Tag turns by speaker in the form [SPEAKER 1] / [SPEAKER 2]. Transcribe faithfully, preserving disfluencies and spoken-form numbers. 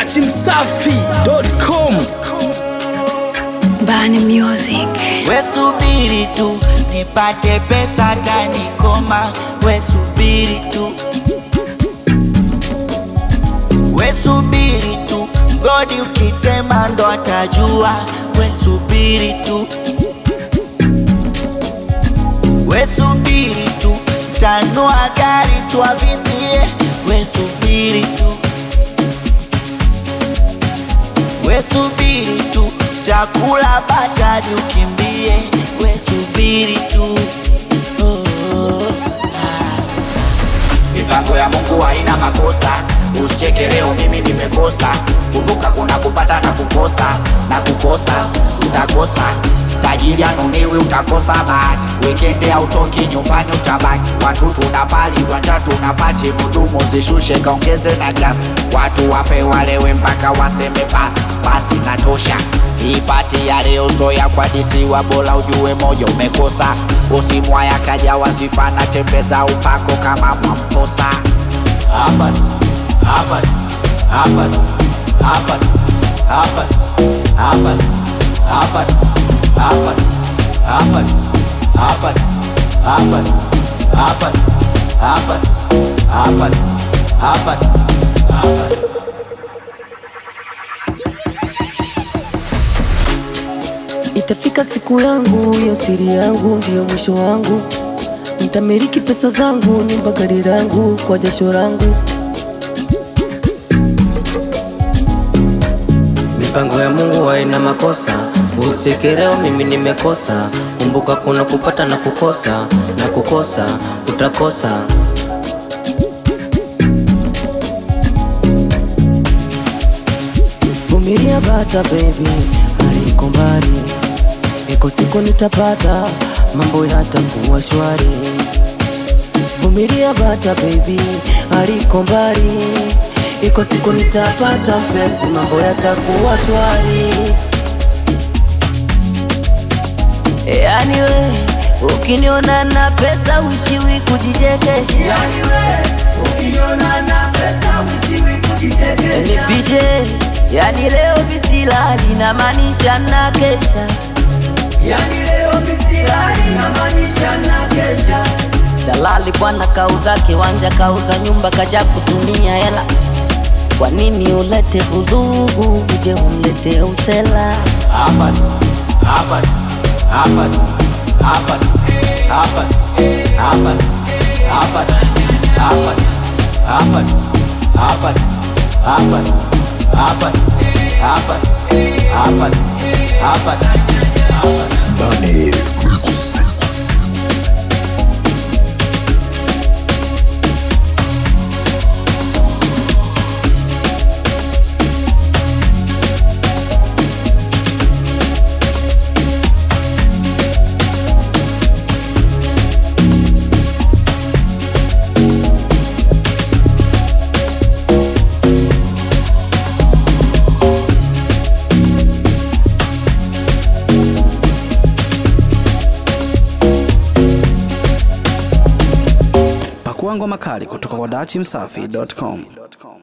[SPEAKER 1] dati msafi dot com.
[SPEAKER 2] Bani Music.
[SPEAKER 3] We subiri tu nipate pesa tanikoma. We subiri tu, we subiri tu, godi ukitema ndo atajua. We subiri tu, we subiri tu, tanua gari tuavimbie. We subiri tu, we subiri tu, takula batadi ukimbie. We subiri tu, oh, oh, ah. Mipango ya Mungu haina makosa, usicheke leo mimi nimekosa. Kumbuka kuna kupata na kukosa, na kukosa utakosa. Tajiri anuniwi utakosa bahati, weekend hautoki nyumbani utabaki. Watu tunapali, wanja tunapati, mudumu zishushe kaongeze na gas. Watu wape walewe mpaka waseme pasi, pasi natosha. Hii pati ya leo soya kwa disi wa bola ujue moja umekosa. Usimwaya kaja wasifana tembeza upako kama mwamposa. Hapa, hapa, hapa, hapa, hapa, hapa, hapa, hapa, hapa, hapa, hapa, hapa, hapa, hapa, hapa, hapa.
[SPEAKER 4] Itafika siku yangu, hiyo siri yangu ndiyo mwisho wangu. Nitamiriki pesa zangu, nyumba gari langu kwa jasho langu. Mipango ya Mungu haina makosa, usicheke leo mimi nimekosa. Kumbuka kuna kupata na kukosa, na kukosa utakosa. Vumilia bata baby, aliko mbali. Iko siku nitapata, mambo yatakuwa shwari. Vumilia bata baby, aliko mbali. Iko siku nitapata mpenzi, mambo yatakuwa shwari. Yani we, ukiniona na pesa wishiwi kujichekesha. Yani we, ukiniona na pesa wishiwi kujichekesha. Nipishe, yani leo bisilali na maanisha na kesha. Yani leo bisilali na maanisha na kesha. Dalali bwana kauza kiwanja, kauza nyumba, kaja kutumia hela. Kwa nini ulete vurugu, uje umlete usela?
[SPEAKER 3] Hapa, hapa, hapa, hapa, hapa, hapa, hapa, hapa, hapa, hapa, hapa, hapa, hapa, hapa, hapa, hapa. Bani
[SPEAKER 1] Pakua ngoma kali kutoka kwa dati msafi dot com.